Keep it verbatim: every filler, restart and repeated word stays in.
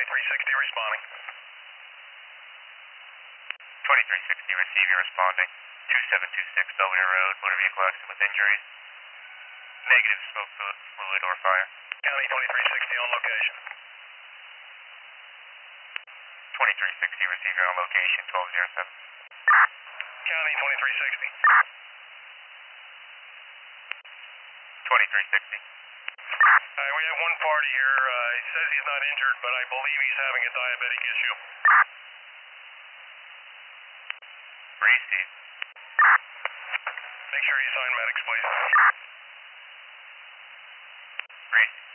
twenty-three sixty responding. twenty-three sixty receiving, responding. two seven two six Belvedere Road, motor vehicle accident with injuries. Negative smoke fluid or fire. County twenty-three sixty on location. twenty-three sixty receiver on location, twelve oh seven. County twenty-three sixty. twenty-three sixty. Alright, we have one party here. Uh, he says he's not injured, but I believe he's having a diabetic issue. Receive. Make sure you sign medics, please. Receive.